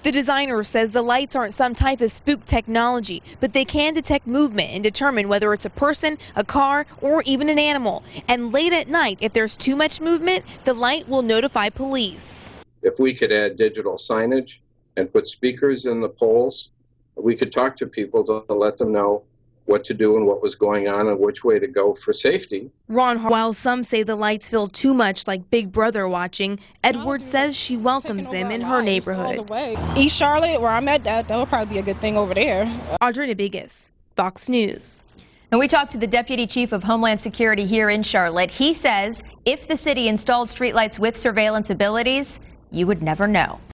The designer says the lights aren't some type of spook technology, but they can detect movement and determine whether it's a person, a car, or even an animal. And late at night, if there's too much movement, the light will notify police. If we could add digital signage and put speakers in the poles, we could talk to people to let them know what to do and what was going on and which way to go for safety. While some say the lights feel too much like Big Brother watching, Edwards says she welcomes them in her neighborhood. East Charlotte, where I'm at, that would probably be a good thing over there. Audrina Biggis, Fox News. And we talked to the Deputy Chief of Homeland Security here in Charlotte. He says if the city installed streetlights with surveillance abilities, you would never know.